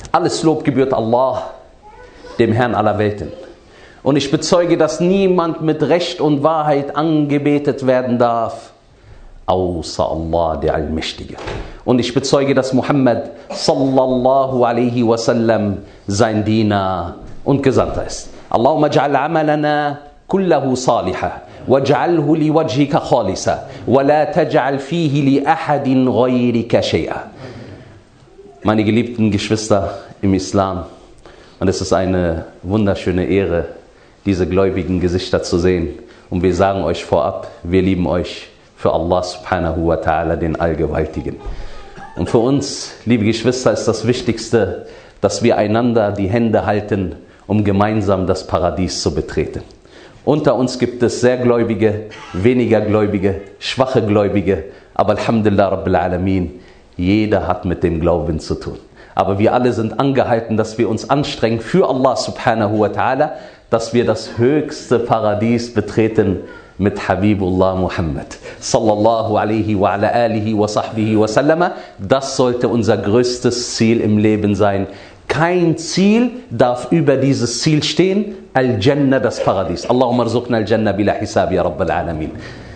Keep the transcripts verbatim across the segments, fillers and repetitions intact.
Alles Lob gebührt Allah, dem Herrn aller Welten. Und ich bezeuge, dass niemand mit Recht und Wahrheit angebetet werden darf, außer Allah, der Allmächtige. Und ich bezeuge, dass Muhammad sallallahu alaihi wasallam sein Diener und Gesandter ist. Allahumma ja'al amalana kullahu saliha waj'alhu liwajhika khalisa wa la taj'al fihi li ahadin ghayrika shay'a. Meine geliebten Geschwister im Islam, und es ist eine wunderschöne Ehre, diese gläubigen Gesichter zu sehen. Und wir sagen euch vorab, wir lieben euch für Allah subhanahu wa ta'ala, den Allgewaltigen. Und für uns, liebe Geschwister, ist das Wichtigste, dass wir einander die Hände halten, um gemeinsam das Paradies zu betreten. Unter uns gibt es sehr Gläubige, weniger Gläubige, schwache Gläubige, aber Alhamdulillah Rabbil Alamin, jeder hat mit dem Glauben zu tun. Aber wir alle sind angehalten, dass wir uns anstrengen für Allah subhanahu wa ta'ala, dass wir das höchste Paradies betreten mit Habibullah Muhammad sallallahu alaihi wa ala alihi wa sahbihi wa sallama. Das sollte unser größtes Ziel im Leben sein. Kein Ziel darf über dieses Ziel stehen, Al-Jannah, das Paradies. Allahumma rzuqna Al-Jannah bila hisab ya Rabbil Alamin.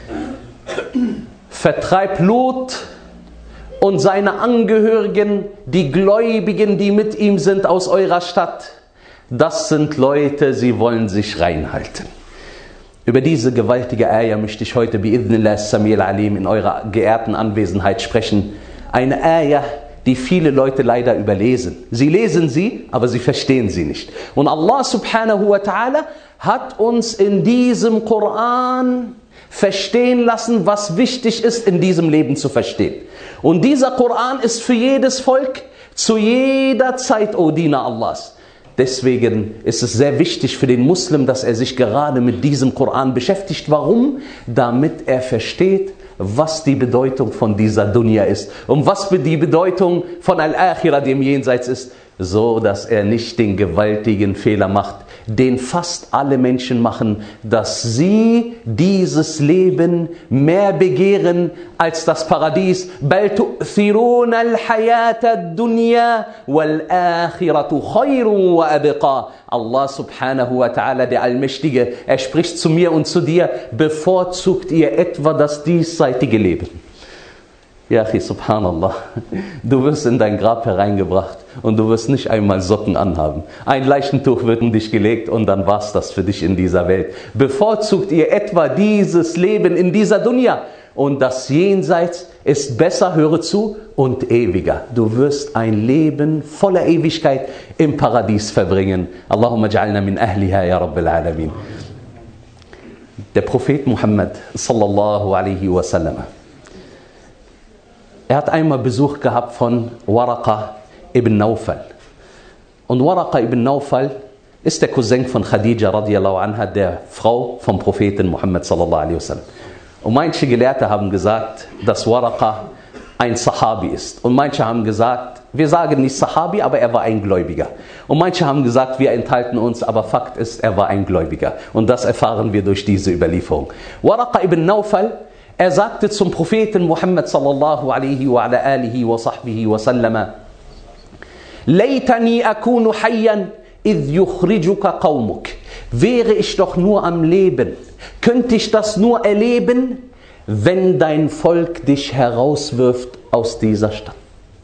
Vertreib Lot und seine Angehörigen, die Gläubigen, die mit ihm sind, aus eurer Stadt. Das sind Leute, sie wollen sich reinhalten. Über diese gewaltige Ayah möchte ich heute bi'idhnillah as-Sami' al-Alim in eurer geehrten Anwesenheit sprechen. Eine Ayah, die viele Leute leider überlesen. Sie lesen sie, aber sie verstehen sie nicht. Und Allah subhanahu wa ta'ala hat uns in diesem Koran verstehen lassen, was wichtig ist, in diesem Leben zu verstehen. Und dieser Koran ist für jedes Volk, zu jeder Zeit, o Diener Allahs. Deswegen ist es sehr wichtig für den Muslim, dass er sich gerade mit diesem Koran beschäftigt. Warum? Damit er versteht, was die Bedeutung von dieser Dunya ist und was die Bedeutung von Al-Akhirah, dem Jenseits ist, so dass er nicht den gewaltigen Fehler macht, den fast alle Menschen machen, dass sie dieses Leben mehr begehren als das Paradies. Bal tu'thiruna al-hayata ad-dunya wal-akhiratu khayrun wa abqa. Allah subhanahu wa ta'ala, der Allmächtige, er spricht zu mir und zu dir: Bevorzugt ihr etwa das diesseitige Leben? Ja, Achi, subhanallah, du wirst in dein Grab hereingebracht und du wirst nicht einmal Socken anhaben. Ein Leichentuch wird in dich gelegt und dann war's das für dich in dieser Welt. Bevorzugt ihr etwa dieses Leben in dieser Dunya? Und das Jenseits ist besser, höre zu, und ewiger. Du wirst ein Leben voller Ewigkeit im Paradies verbringen. Allahumma ja'alna min ahliha ya Rabbil Alamin. Der Prophet Muhammad sallallahu alaihi wasallam, er hat einmal Besuch gehabt von Waraqa ibn Nawfal. Und Waraqa ibn Nawfal ist der Cousin von Khadija radiallahu anha, der Frau vom Propheten Muhammad sallallahu alaihi wasallam. Und manche Gelehrte haben gesagt, dass Waraqa ein Sahabi ist. Und manche haben gesagt, wir sagen nicht Sahabi, aber er war ein Gläubiger. Und manche haben gesagt, wir enthalten uns, aber Fakt ist, er war ein Gläubiger. Und das erfahren wir durch diese Überlieferung. Waraqa ibn Nawfal, er sagte zum Propheten Muhammad sallallahu alaihi wa ala alihi wa sahbihi wa sallama: Laytani akunu hayyan idh yukhrijuka qawmuk. Wäre ich doch nur am Leben, könnte ich das nur erleben, wenn dein Volk dich herauswirft aus dieser Stadt.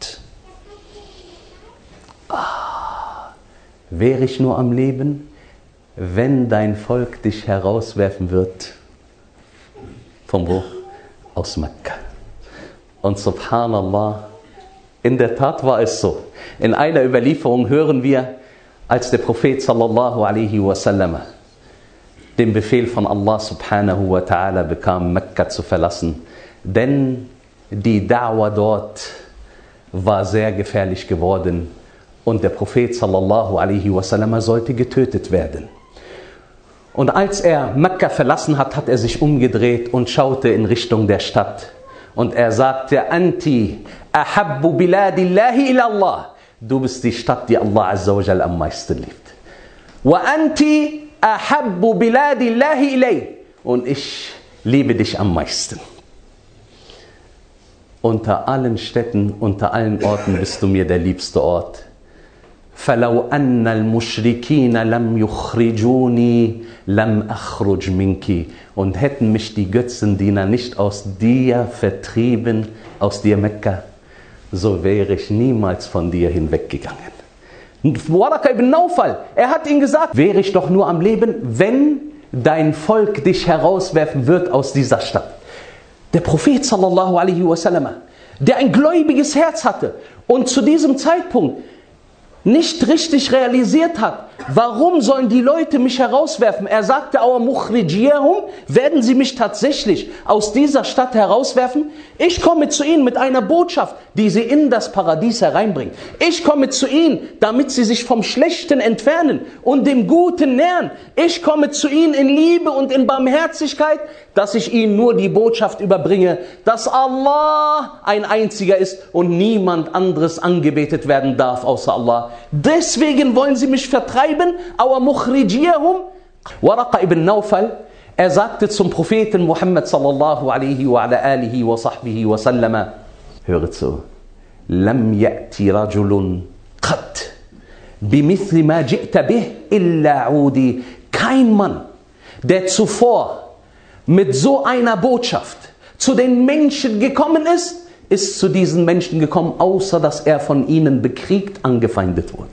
Ah, wäre ich nur am Leben, wenn dein Volk dich herauswerfen wird. Von wo? Aus Mekka. Und subhanallah, in der Tat war es so. In einer Überlieferung hören wir, als der Prophet sallallahu alaihi wasallam den Befehl von Allah subhanahu wa ta'ala bekam, Mekka zu verlassen. Denn die Da'wah dort war sehr gefährlich geworden und der Prophet sallallahu alaihi wasallam sollte getötet werden. Und als er Mekka verlassen hat, hat er sich umgedreht und schaute in Richtung der Stadt. Und er sagte: Anti ahabbu biladillahi ila Allah. Du bist die Stadt, die Allah azza wa jal am meisten liebt. Wa anti ahabbu biladillahi ilay. Und ich liebe dich am meisten. Unter allen Städten, unter allen Orten bist du mir der liebste Ort. فَلَوْ أَنَّ الْمُشْرِكِينَ لَمْ يُخْرِجُونِي لَمْ أَخْرُجْ مِنْكِ. Und hätten mich die Götzendiener nicht aus dir vertrieben, aus dir Mekka, so wäre ich niemals von dir hinweggegangen. Waraka ibn Naufal, er hat ihm gesagt, wäre ich doch nur am Leben, wenn dein Volk dich herauswerfen wird aus dieser Stadt. Der Prophet sallallahu alaihi wasallam, der ein gläubiges Herz hatte und zu diesem Zeitpunkt nicht richtig realisiert hat, warum sollen die Leute mich herauswerfen? Er sagte, Awa mukhrijiyahum, werden sie mich tatsächlich aus dieser Stadt herauswerfen? Ich komme zu ihnen mit einer Botschaft, die sie in das Paradies hereinbringt. Ich komme zu ihnen, damit sie sich vom Schlechten entfernen und dem Guten nähern. Ich komme zu ihnen in Liebe und in Barmherzigkeit, dass ich ihnen nur die Botschaft überbringe, dass Allah ein einziger ist und niemand anderes angebetet werden darf außer Allah. Deswegen wollen sie mich vertreiben. Awa mukhrijiyahum. Waraka ibn Naufal, er sagte zum Propheten Muhammad sallallahu alaihi wa ala alihi wa sahbihi wa sallama, höre zu, lam ya'ti rajulun qat bimithli ma ji'ta bih illa udi. Kein Mann, der zuvor mit so einer Botschaft zu den Menschen gekommen ist, ist zu diesen Menschen gekommen, außer dass er von ihnen bekriegt, angefeindet wurde.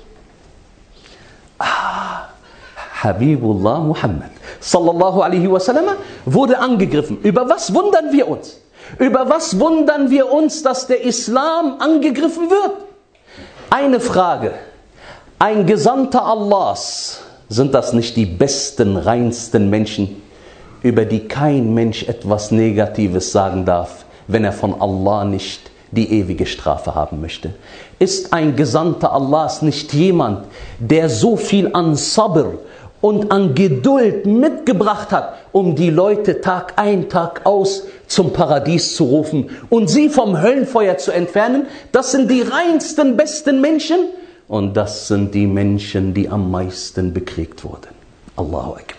Ah, Habibullah Muhammad sallallahu alaihi wasallam wurde angegriffen. Über was wundern wir uns? Über was wundern wir uns, dass der Islam angegriffen wird? Eine Frage. Ein Gesandter Allahs, sind das nicht die besten, reinsten Menschen, über die kein Mensch etwas Negatives sagen darf, wenn er von Allah nicht die ewige Strafe haben möchte? Ist ein Gesandter Allahs nicht jemand, der so viel an Sabr und an Geduld mitgebracht hat, um die Leute Tag ein, Tag aus zum Paradies zu rufen und sie vom Höllenfeuer zu entfernen? Das sind die reinsten, besten Menschen und das sind die Menschen, die am meisten bekriegt wurden. Allahu Akbar.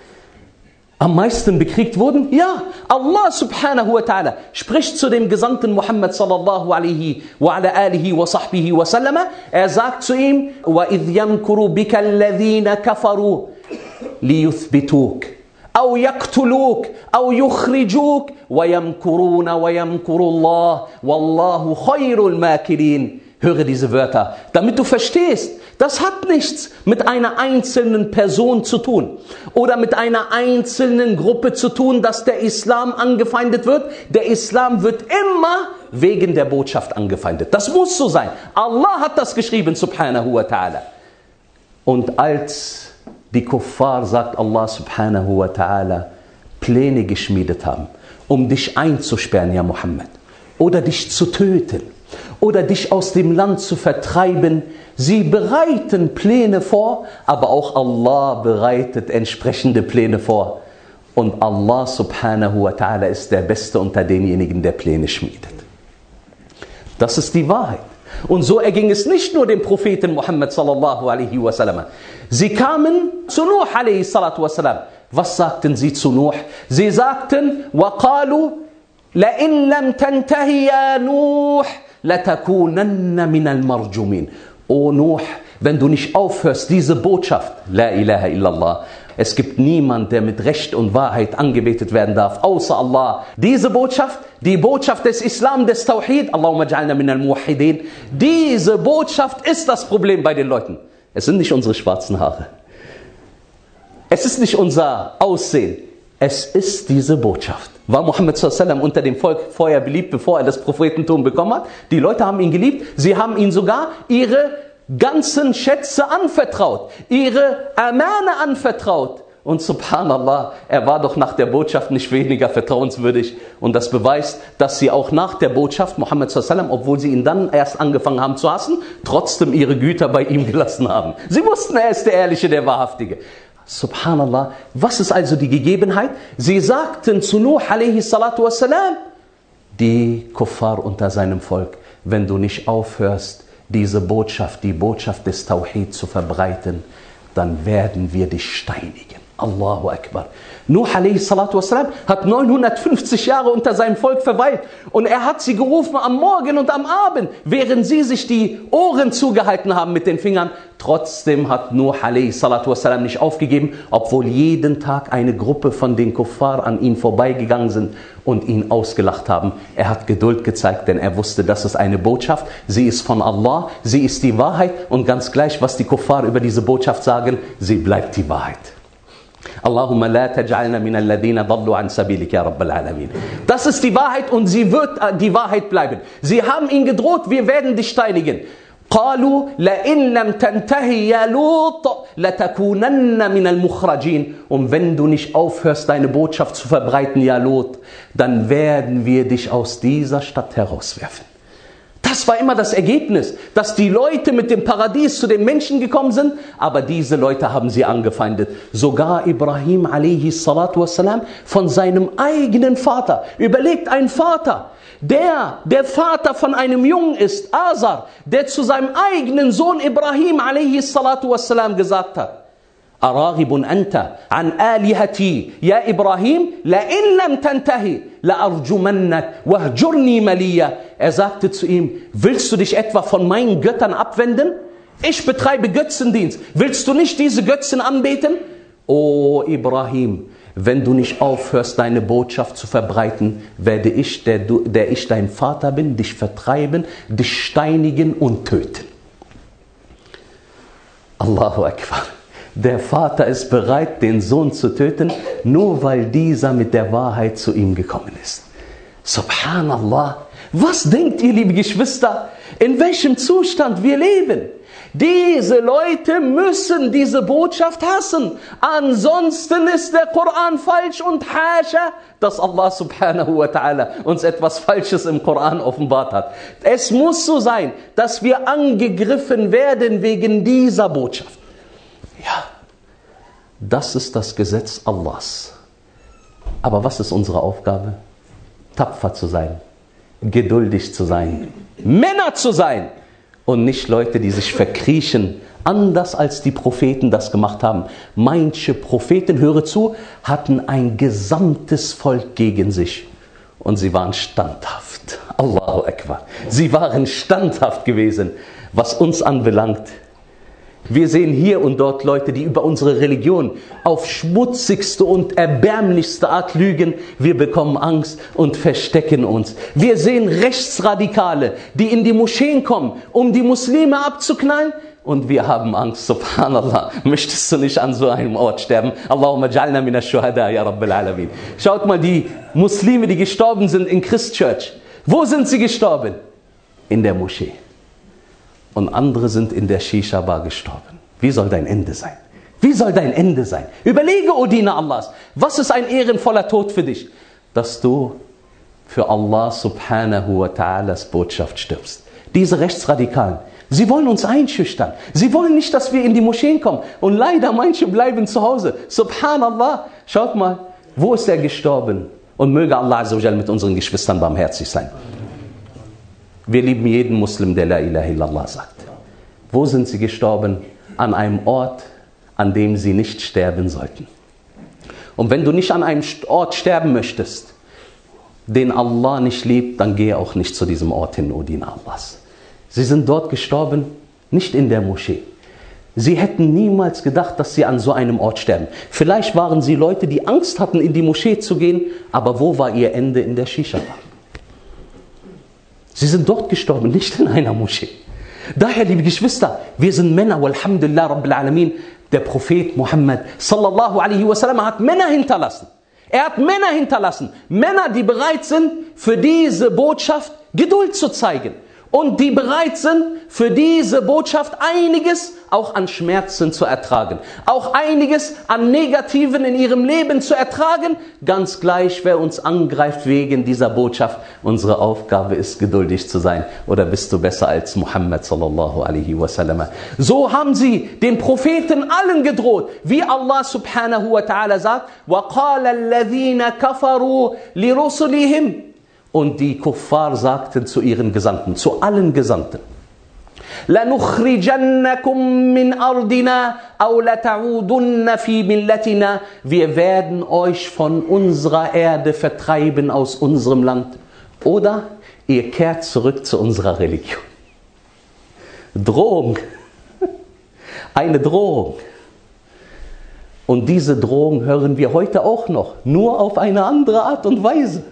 Am meisten bekriegt wurden? Ja, Allah subhanahu wa ta'ala spricht zu dem Gesandten Muhammad sallallahu alaihi wa ala alihi wa sahbihi wa sallam. Er sagt zu ihm, وَإِذْ يَمْكُرُ بِكَ الَّذِينَ كَفَرُوا لِيُثْبِتُوكَ أَوْ يَقْتُلُوكَ أَوْ يُخْرِجُوكَ وَيَمْكُرُونَ وَيَمْكُرُ اللَّهُ وَاللَّهُ خَيْرُ الْمَاكِرِينَ. Höre diese Wörter, damit du verstehst, das hat nichts mit einer einzelnen Person zu tun oder mit einer einzelnen Gruppe zu tun, dass der Islam angefeindet wird. Der Islam wird immer wegen der Botschaft angefeindet. Das muss so sein. Allah hat das geschrieben, subhanahu wa ta'ala. Und als die Kuffar, sagt Allah subhanahu wa ta'ala, Pläne geschmiedet haben, um dich einzusperren, ja Muhammad, oder dich zu töten, oder dich aus dem Land zu vertreiben. Sie bereiten Pläne vor, aber auch Allah bereitet entsprechende Pläne vor. Und Allah subhanahu wa ta'ala ist der Beste unter denjenigen, der Pläne schmiedet. Das ist die Wahrheit. Und so erging es nicht nur dem Propheten Muhammad sallallahu alaihi wasallam. Sie kamen zu Nuh alaihi salatu wasallam. Was sagten sie zu Nuh? Sie sagten, وَقَالُوا لَإِن لَمْ تَنْتَهِ يَا نُوحْ لَتَكُونَنَّ مِنَ الْمَرْجُمِينَ. O Nuh, wenn du nicht aufhörst, diese Botschaft, La ilaha illallah, es gibt niemand, der mit Recht und Wahrheit angebetet werden darf, außer Allah. Diese Botschaft, die Botschaft des Islam, des Tawhid, Allahumma ja'alna min al-muwahhidin, diese Botschaft ist das Problem bei den Leuten. Es sind nicht unsere schwarzen Haare. Es ist nicht unser Aussehen. Es ist diese Botschaft. War Muhammad sallallahu alaihi wasallam unter dem Volk vorher beliebt, bevor er das Prophetentum bekommen hat? Die Leute haben ihn geliebt. Sie haben ihn sogar ihre ganzen Schätze anvertraut, ihre Amane anvertraut. Und subhanallah, er war doch nach der Botschaft nicht weniger vertrauenswürdig. Und das beweist, dass sie auch nach der Botschaft Muhammad sallallahu alaihi wasallam, obwohl sie ihn dann erst angefangen haben zu hassen, trotzdem ihre Güter bei ihm gelassen haben. Sie wussten, er ist der Ehrliche, der Wahrhaftige. Subhanallah, was ist also die Gegebenheit? Sie sagten zu Nuh alaihi salatu wassalam, die Kuffar unter seinem Volk, wenn du nicht aufhörst, diese Botschaft, die Botschaft des Tawhid zu verbreiten, dann werden wir dich steinigen. Allahu Akbar. Nuh a.s. hat neunhundertfünfzig Jahre unter seinem Volk verweilt und er hat sie gerufen am Morgen und am Abend, während sie sich die Ohren zugehalten haben mit den Fingern. Trotzdem hat Nuh a.s. nicht aufgegeben, obwohl jeden Tag eine Gruppe von den Kuffar an ihm vorbeigegangen sind und ihn ausgelacht haben. Er hat Geduld gezeigt, denn er wusste, das ist eine Botschaft, sie ist von Allah, sie ist die Wahrheit und ganz gleich, was die Kuffar über diese Botschaft sagen, sie bleibt die Wahrheit. Allahumma la taj'alna min alladhina dallu an sabilika ya rabbal alamin. Das ist die Wahrheit und sie wird die Wahrheit bleiben. Sie haben ihn gedroht, wir werden dich steinigen. قالوا لئن لم تنتهي يا لوط لتكونن من المخرجين. Und wenn du nicht aufhörst, deine Botschaft zu verbreiten, ja Lot, dann werden wir dich aus dieser Stadt herauswerfen. Das war immer das Ergebnis, dass die Leute mit dem Paradies zu den Menschen gekommen sind, aber diese Leute haben sie angefeindet. Sogar Ibrahim a.s. von seinem eigenen Vater. Überlegt, ein Vater, der der Vater von einem Jungen ist, Azar, der zu seinem eigenen Sohn Ibrahim a.s. gesagt hat, أراغب أنت عن آلهتي يا إبراهيم لئن لم تنتهي لأرجمنك واهجرني مليا. Er sagte zu ihm, willst du dich etwa von meinen Göttern abwenden? Ich betreibe Götzendienst. Willst du nicht diese Götzen anbeten? O Ibrahim, wenn du nicht aufhörst, deine Botschaft zu verbreiten, werde ich, der, du, der ich dein Vater bin, dich vertreiben, dich steinigen und töten. Allahu Akbar. Der Vater ist bereit, den Sohn zu töten, nur weil dieser mit der Wahrheit zu ihm gekommen ist. Subhanallah. Was denkt ihr, liebe Geschwister, in welchem Zustand wir leben? Diese Leute müssen diese Botschaft hassen. Ansonsten ist der Koran falsch und hascha, dass Allah subhanahu wa ta'ala uns etwas Falsches im Koran offenbart hat. Es muss so sein, dass wir angegriffen werden wegen dieser Botschaft. Ja, das ist das Gesetz Allahs. Aber was ist unsere Aufgabe? Tapfer zu sein, geduldig zu sein, Männer zu sein und nicht Leute, die sich verkriechen, anders als die Propheten das gemacht haben. Manche Propheten, höre zu, hatten ein gesamtes Volk gegen sich und sie waren standhaft. Allahu Akbar. Sie waren standhaft gewesen, was uns anbelangt. Wir sehen hier und dort Leute, die über unsere Religion auf schmutzigste und erbärmlichste Art lügen. Wir bekommen Angst und verstecken uns. Wir sehen Rechtsradikale, die in die Moscheen kommen, um die Muslime abzuknallen. Und wir haben Angst, subhanallah. Möchtest du nicht an so einem Ort sterben? Allahumma ja'alna min ash-shuhada ya Rabbil alamin. Schaut mal, die Muslime, die gestorben sind in Christchurch. Wo sind sie gestorben? In der Moschee. Und andere sind in der Shisha-Bar gestorben. Wie soll dein Ende sein? Wie soll dein Ende sein? Überlege, O Diener Allahs, was ist ein ehrenvoller Tod für dich? Dass du für Allah subhanahu wa ta'alas Botschaft stirbst. Diese Rechtsradikalen, sie wollen uns einschüchtern. Sie wollen nicht, dass wir in die Moscheen kommen. Und leider, manche bleiben zu Hause. Subhanallah, schaut mal, wo ist er gestorben? Und möge Allah azza wa jal mit unseren Geschwistern barmherzig sein. Wir lieben jeden Muslim, der La ilaha illallah sagt. Wo sind sie gestorben? An einem Ort, an dem sie nicht sterben sollten. Und wenn du nicht an einem Ort sterben möchtest, den Allah nicht liebt, dann gehe auch nicht zu diesem Ort hin, O Diener Allahs. Sie sind dort gestorben, nicht in der Moschee. Sie hätten niemals gedacht, dass sie an so einem Ort sterben. Vielleicht waren sie Leute, die Angst hatten, in die Moschee zu gehen, aber wo war ihr Ende? In der Shisha-Bar. Sie sind dort gestorben, nicht in einer Moschee. Daher, liebe Geschwister, wir sind Männer, walhamdulillah rabbil alamin. Der Prophet Muhammad sallallahu alaihi wasallam hat Männer hinterlassen. Er hat Männer hinterlassen. Männer, die bereit sind, für diese Botschaft Geduld zu zeigen. Und die bereit sind, für diese Botschaft einiges auch an Schmerzen zu ertragen. Auch einiges an Negativen in ihrem Leben zu ertragen. Ganz gleich, wer uns angreift wegen dieser Botschaft. Unsere Aufgabe ist, geduldig zu sein. Oder bist du besser als Muhammad sallallahu alaihi wasallam? So haben sie den Propheten allen gedroht. Wie Allah subhanahu wa ta'ala sagt, وَقَالَ الَّذِينَ كَفَرُوا لِرُسُلِهِمْ. Und die Kuffar sagten zu ihren Gesandten, zu allen Gesandten, لَنُخْرِجَنَّكُمْ مِنْ أَرْضِنَا أو لتعودن في ملتنا. Wir werden euch von unserer Erde vertreiben, aus unserem Land. Oder ihr kehrt zurück zu unserer Religion. Drohung. Eine Drohung. Und diese Drohung hören wir heute auch noch, nur auf eine andere Art und Weise.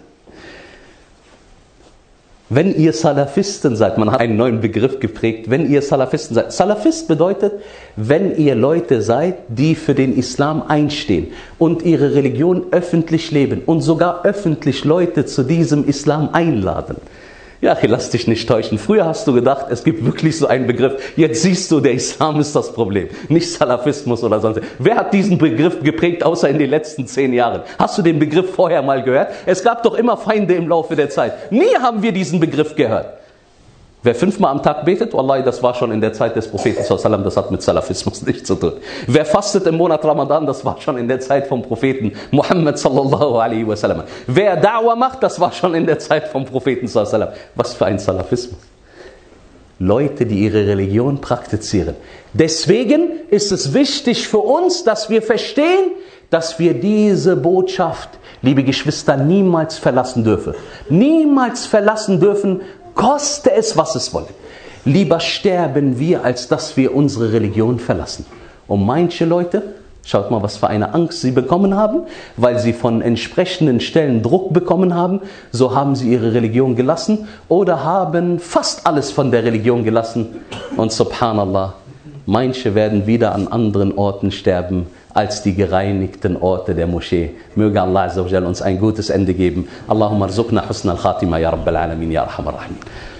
Wenn ihr Salafisten seid, man hat einen neuen Begriff geprägt, wenn ihr Salafisten seid. Salafist bedeutet, wenn ihr Leute seid, die für den Islam einstehen und ihre Religion öffentlich leben und sogar öffentlich Leute zu diesem Islam einladen. Ja, lass dich nicht täuschen. Früher hast du gedacht, es gibt wirklich so einen Begriff. Jetzt siehst du, der Islam ist das Problem, nicht Salafismus oder sonst. Wer hat diesen Begriff geprägt, außer in den letzten zehn Jahren? Hast du den Begriff vorher mal gehört? Es gab doch immer Feinde im Laufe der Zeit. Nie haben wir diesen Begriff gehört. Wer fünfmal am Tag betet, Wallahi, das war schon in der Zeit des Propheten, das hat mit Salafismus nichts zu tun. Wer fastet im Monat Ramadan, das war schon in der Zeit vom Propheten Muhammad sallallahu alaihi wasallam. Wer Da'wah macht, das war schon in der Zeit vom Propheten sallallahu alaihi wasallam. Was für ein Salafismus. Leute, die ihre Religion praktizieren. Deswegen ist es wichtig für uns, dass wir verstehen, dass wir diese Botschaft, liebe Geschwister, niemals verlassen dürfen. Niemals verlassen dürfen, koste es, was es wolle. Lieber sterben wir, als dass wir unsere Religion verlassen. Und manche Leute, schaut mal, was für eine Angst sie bekommen haben, weil sie von entsprechenden Stellen Druck bekommen haben, so haben sie ihre Religion gelassen oder haben fast alles von der Religion gelassen. Und subhanallah, manche werden wieder an anderen Orten sterben, als die gereinigten Orte der Moschee. Möge Allah Azza wa Jalla uns ein gutes Ende geben. Allahumma arzuqna husna al-Khatima ya Rabbal Alamin ya Arhamar Rahimin.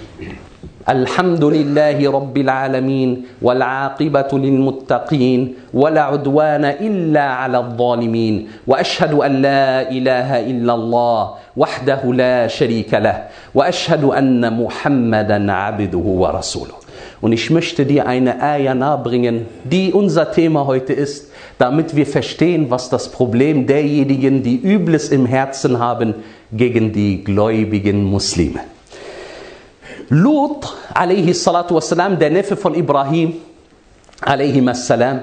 Alhamdulillahi Rabbil Alamin wal aqibatu lil muttaqin wala udwana illa ala adh-dhalimin wa ashhadu an la ilaha illa Allah wahdahu la sharika lah wa ashhadu anna Muhammadan abduhu wa rasuluhu. Und ich möchte dir eine Ayah nahebringen, die unser Thema heute ist, damit wir verstehen, was das Problem derjenigen, die Übles im Herzen haben, gegen die gläubigen Muslime. Lut, alaihi salatu wassalam, der Neffe von Ibrahim, alaihi assalam,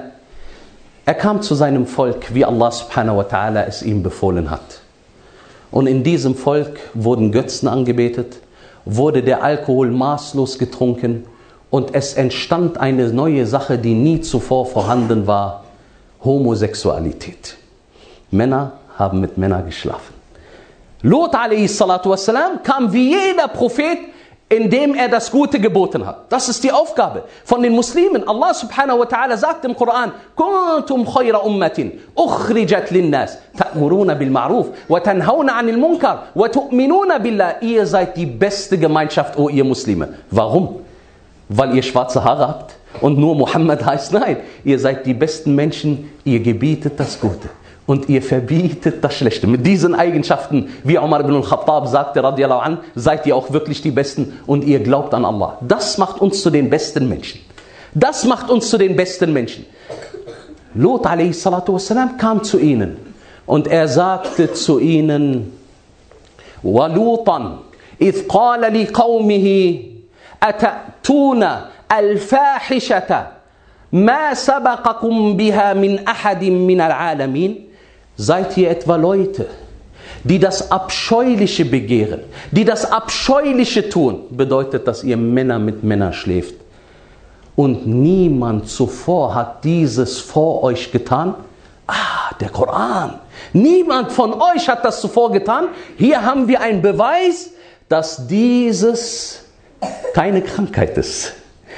er kam zu seinem Volk, wie Allah subhanahu wa ta'ala es ihm befohlen hat. Und in diesem Volk wurden Götzen angebetet, wurde der Alkohol maßlos getrunken und es entstand eine neue Sache, die nie zuvor vorhanden war: Homosexualität. Männer haben mit Männern geschlafen. Lut alaihi salatu wassalam kam wie jeder Prophet, indem er das Gute geboten hat. Das ist die Aufgabe von den Muslimen. Allah subhanahu wa ta'ala sagt im Koran: Kuntum khayra ummatin ukhrijat linnas ta'muruna bil ma'ruf wa tanhauna 'anil munkar wa tu'minuna billah. Ihr seid die beste Gemeinschaft, o ihr Muslime. Warum? Weil ihr schwarze Haare habt und nur Muhammad heißt? Nein, ihr seid die besten Menschen, ihr gebietet das Gute und ihr verbietet das Schlechte. Mit diesen Eigenschaften, wie Umar ibn al-Khattab sagte, radiallahu anh, seid ihr auch wirklich die Besten und ihr glaubt an Allah. Das macht uns zu den besten Menschen. Das macht uns zu den besten Menschen. Lut alaihi salatu wassalam kam zu ihnen und er sagte zu ihnen: Wa Lutan, idh qala li qawmihi atatuna al-fahishata ma sabaqakum biha min ahadin min al-alamin. Seid ihr etwa Leute, die das Abscheuliche begehren, die das Abscheuliche tun? Bedeutet, dass ihr Männer mit Männern schläft. Und niemand zuvor hat dieses vor euch getan? Ah, der Koran. Niemand von euch hat das zuvor getan. Hier haben wir einen Beweis, dass dieses keine Krankheit ist.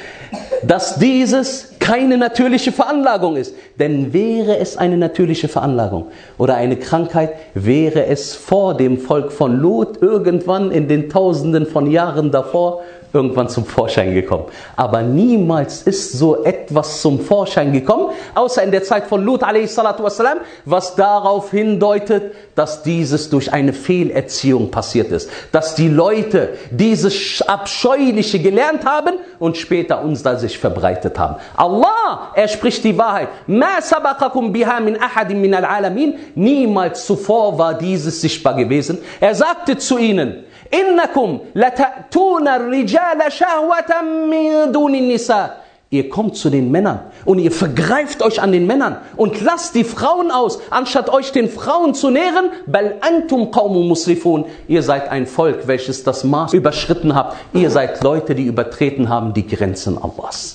Dass dieses keine natürliche Veranlagung ist. Denn wäre es eine natürliche Veranlagung oder eine Krankheit, wäre es vor dem Volk von Lut irgendwann in den Tausenden von Jahren davor irgendwann zum Vorschein gekommen. Aber niemals ist so etwas zum Vorschein gekommen, außer in der Zeit von Lut alaihi salatu wassalam, was darauf hindeutet, dass dieses durch eine Fehlerziehung passiert ist. Dass die Leute dieses Abscheuliche gelernt haben und später unter sich verbreitet haben. Allah, er spricht die Wahrheit. Ma sabaqakum biha min ahadin min al-alamin. Niemals zuvor war dieses sichtbar gewesen. Er sagte zu ihnen: Innakum lata'tuna ar-rijala shahwatan min duni nisa. Ihr kommt zu den Männern und ihr vergreift euch an den Männern und lasst die Frauen aus, anstatt euch den Frauen zu nähren. Bal antum qaumun musrifun. Ihr seid ein Volk, welches das Maß überschritten habt. Ihr seid Leute, die übertreten haben die Grenzen Allahs.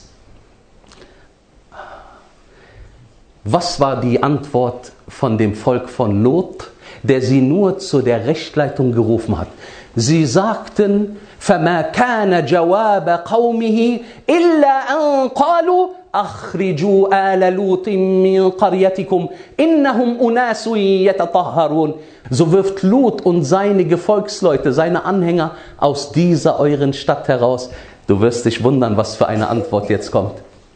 Was war die Antwort von dem Volk von Lot, der sie nur zu der Rechtleitung gerufen hat? Sie sagten, فَمَا كَانَ جَوَابَ قَوْمِهِ إِلَّا أَنْ قَالُوا أَخْرِجُوا آلَ لُوطٍ مِّنْ قَرْيَتِكُمْ إِنَّهُمْ أُنَاسٌ يَتَطَهَّرُونَ. So wirft Lut und seine Gefolgsleute, seine Anhänger aus dieser euren Stadt heraus. Du wirst dich wundern, was für eine Antwort jetzt kommt.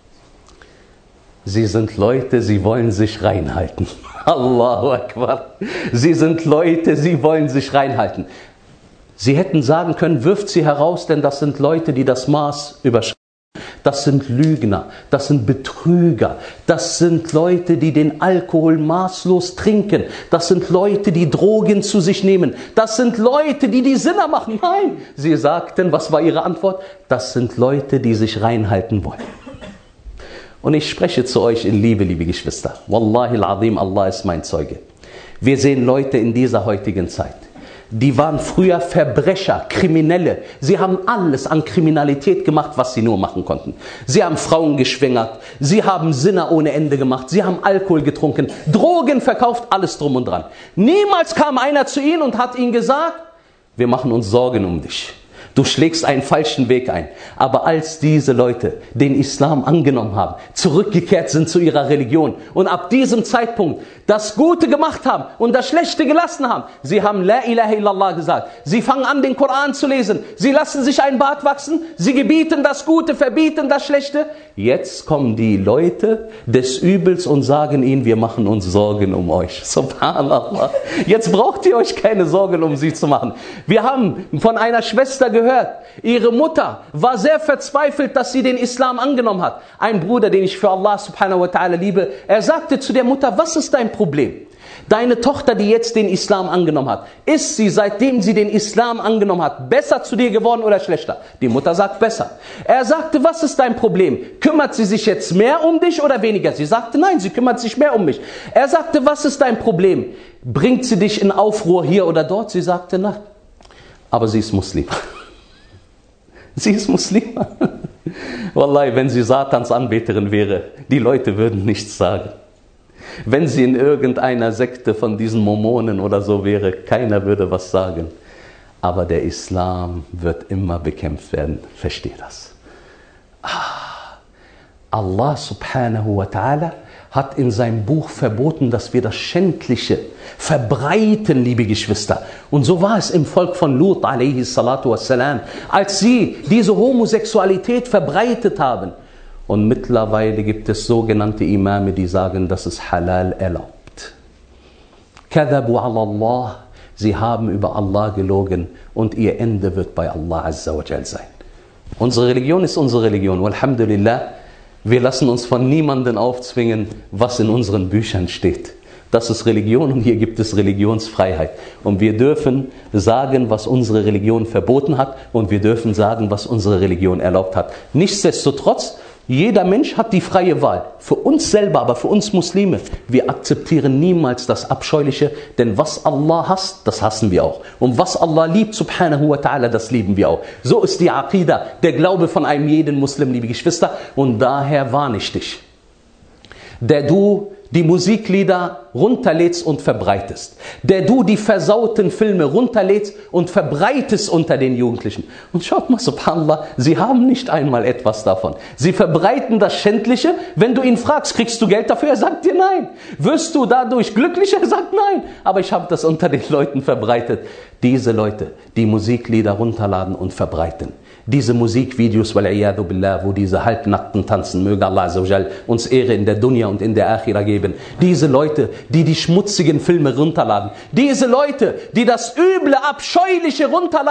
Sie sind Leute, sie wollen sich reinhalten. Allahu Akbar. Sie sind Leute, sie wollen sich reinhalten. Sie hätten sagen können, wirft sie heraus, denn das sind Leute, die das Maß überschreiten. Das sind Lügner, das sind Betrüger, das sind Leute, die den Alkohol maßlos trinken, das sind Leute, die Drogen zu sich nehmen, das sind Leute, die die Sinner machen. Nein, sie sagten, was war ihre Antwort? Das sind Leute, die sich reinhalten wollen. Und ich spreche zu euch in Liebe, liebe Geschwister. Wallahi al-Azim, Allah ist mein Zeuge. Wir sehen Leute in dieser heutigen Zeit. Die waren früher Verbrecher, Kriminelle. Sie haben alles an Kriminalität gemacht, was sie nur machen konnten. Sie haben Frauen geschwängert, sie haben Sinner ohne Ende gemacht, sie haben Alkohol getrunken, Drogen verkauft, alles drum und dran. Niemals kam einer zu ihnen und hat ihnen gesagt, wir machen uns Sorgen um dich. Du schlägst einen falschen Weg ein. Aber als diese Leute den Islam angenommen haben, zurückgekehrt sind zu ihrer Religion und ab diesem Zeitpunkt das Gute gemacht haben und das Schlechte gelassen haben, sie haben La ilaha illallah gesagt, sie fangen an den Koran zu lesen, sie lassen sich einen Bart wachsen, sie gebieten das Gute, verbieten das Schlechte. Jetzt kommen die Leute des Übels und sagen ihnen, wir machen uns Sorgen um euch. Subhanallah. Jetzt braucht ihr euch keine Sorgen um sie zu machen. Wir haben von einer Schwester gehört, ihre Mutter war sehr verzweifelt, dass sie den Islam angenommen hat. Ein Bruder, den ich für Allah subhanahu wa ta'ala liebe, er sagte zu der Mutter, was ist dein Problem? Deine Tochter, die jetzt den Islam angenommen hat, ist sie, seitdem sie den Islam angenommen hat, besser zu dir geworden oder schlechter? Die Mutter sagt besser. Er sagte, was ist dein Problem? Kümmert sie sich jetzt mehr um dich oder weniger? Sie sagte, nein, sie kümmert sich mehr um mich. Er sagte, was ist dein Problem? Bringt sie dich in Aufruhr hier oder dort? Sie sagte, nein. Aber sie ist Muslim. Sie ist Muslima. Wallahi, wenn sie Satans Anbeterin wäre, die Leute würden nichts sagen. Wenn sie in irgendeiner Sekte von diesen Mormonen oder so wäre, keiner würde was sagen. Aber der Islam wird immer bekämpft werden. Verstehe das. Ah, Allah subhanahu wa ta'ala hat in seinem Buch verboten, dass wir das Schändliche verbreiten, liebe Geschwister. Und so war es im Volk von Lut, alaihi salatu wassalam, als sie diese Homosexualität verbreitet haben. Und mittlerweile gibt es sogenannte Imame, die sagen, das ist halal erlaubt. Kadhabu ala Allah, sie haben über Allah gelogen und ihr Ende wird bei Allah azza wa jal sein. Unsere Religion ist unsere Religion. Walhamdulillah, wir lassen uns von niemandem aufzwingen, was in unseren Büchern steht. Das ist Religion und hier gibt es Religionsfreiheit. Und wir dürfen sagen, was unsere Religion verboten hat und wir dürfen sagen, was unsere Religion erlaubt hat. Nichtsdestotrotz, jeder Mensch hat die freie Wahl. Für uns selber, aber für uns Muslime, wir akzeptieren niemals das Abscheuliche, denn was Allah hasst, das hassen wir auch. Und was Allah liebt, subhanahu wa ta'ala, das lieben wir auch. So ist die Aqidah, der Glaube von einem jeden Muslim, liebe Geschwister. Und daher warne ich dich, der du die Musiklieder runterlädst und verbreitest, der du die versauten Filme runterlädst und verbreitest unter den Jugendlichen. Und schaut mal, subhanallah, sie haben nicht einmal etwas davon. Sie verbreiten das Schändliche. Wenn du ihn fragst, kriegst du Geld dafür? Er sagt dir nein. Wirst du dadurch glücklicher? Er sagt nein. Aber ich habe das unter den Leuten verbreitet. Diese Leute, die Musiklieder runterladen und verbreiten. Diese Musikvideos, wal'iyadu billah, wo diese Halbnackten tanzen, möge Allah azza wa jal uns Ehre in der Dunya und in der Akhira geben. Diese Leute, die die schmutzigen Filme runterladen. Diese Leute, die das Üble, Abscheuliche runterladen.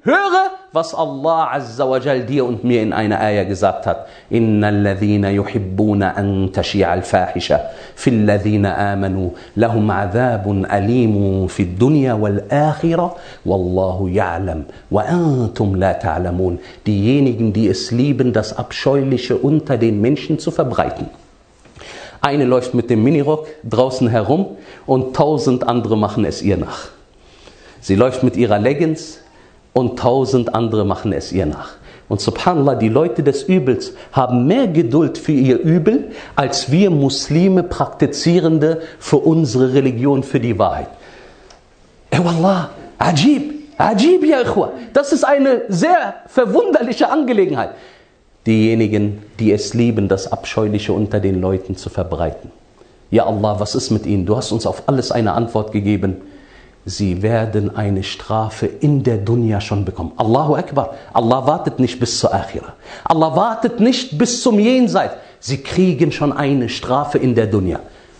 Höre, was Allah Azza wa Jal dir und mir in einer Ayah gesagt hat. Innal ladhina yuhibbuna an tashi'a al-fahisha fil ladhina amanu lahum adhabun alimun fid dunya wal akhirah wallahu ya'lam wa antum la ta'lamun. Diejenigen, die es lieben, das Abscheuliche unter den Menschen zu verbreiten. Eine läuft mit dem Minirock draußen herum und tausend andere machen es ihr nach. Sie läuft mit ihrer Leggings und tausend andere machen es ihr nach. Und subhanallah, die Leute des Übels haben mehr Geduld für ihr Übel, als wir Muslime Praktizierende für unsere Religion, für die Wahrheit. Eh wallah, ajib, ajib ya ikhwa. Das ist eine sehr verwunderliche Angelegenheit. Diejenigen, die es lieben, das Abscheuliche unter den Leuten zu verbreiten. Ja Allah, was ist mit ihnen? Du hast uns auf alles eine Antwort gegeben. Sie werden eine Strafe in der Dunya schon bekommen. Allahu Akbar. Allah wartet nicht bis zur Akhira. Allah wartet nicht bis zum Jenseits. Sie kriegen schon eine Strafe in der Dunya.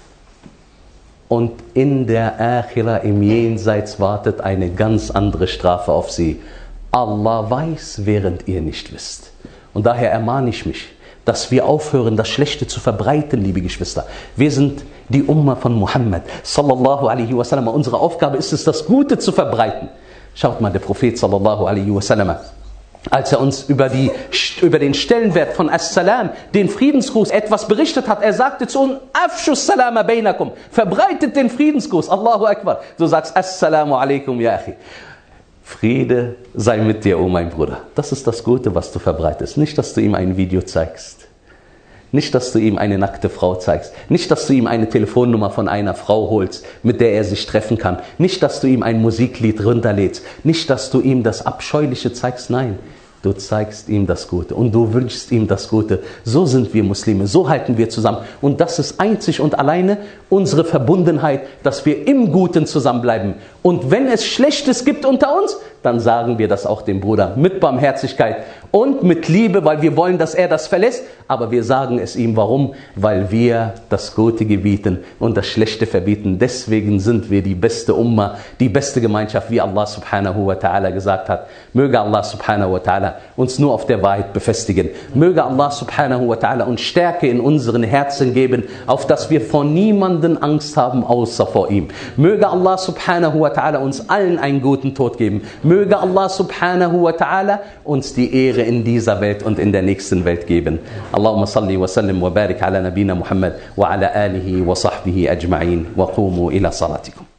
Und in der Akhira, im Jenseits, wartet eine ganz andere Strafe auf sie. Allah weiß, während ihr nicht wisst. Und daher ermahne ich mich, dass wir aufhören, das Schlechte zu verbreiten, liebe Geschwister. Wir sind die Umma von Muhammad, sallallahu alaihi wasallam. Unsere Aufgabe ist es, das Gute zu verbreiten. Schaut mal, der Prophet, sallallahu alaihi wasallam, als er uns über, die, über den Stellenwert von As-Salam, den Friedensgruß, etwas berichtet hat, er sagte zu uns, Afshus salama bainakum, verbreitet den Friedensgruß, Allahu Akbar. Du sagst, Assalamu alaikum ya akhi. Friede sei mit dir, oh mein Bruder. Das ist das Gute, was du verbreitest. Nicht, dass du ihm ein Video zeigst. Nicht, dass du ihm eine nackte Frau zeigst. Nicht, dass du ihm eine Telefonnummer von einer Frau holst, mit der er sich treffen kann. Nicht, dass du ihm ein Musiklied runterlädst. Nicht, dass du ihm das Abscheuliche zeigst. Nein, du zeigst ihm das Gute und du wünschst ihm das Gute. So sind wir Muslime, so halten wir zusammen. Und das ist einzig und alleine unsere Verbundenheit, dass wir im Guten zusammenbleiben. Und wenn es Schlechtes gibt unter uns, dann sagen wir das auch dem Bruder mit Barmherzigkeit und mit Liebe, weil wir wollen, dass er das verlässt. Aber wir sagen es ihm, warum? Weil wir das Gute gebieten und das Schlechte verbieten. Deswegen sind wir die beste Umma, die beste Gemeinschaft, wie Allah subhanahu wa ta'ala gesagt hat. Möge Allah subhanahu wa ta'ala uns nur auf der Wahrheit befestigen. Möge Allah subhanahu wa ta'ala uns Stärke in unseren Herzen geben, auf dass wir vor niemanden Angst haben, außer vor ihm. Möge Allah subhanahu wa ta'ala uns allen einen guten Tod geben. Möge Allah subhanahu wa ta'ala uns die Ehre in dieser Welt und in der nächsten Welt geben. Allahumma salli wa sallim wa barik ala nabina Muhammad wa ala alihi wa sahbihi ajma'in wa qumu ila salatikum.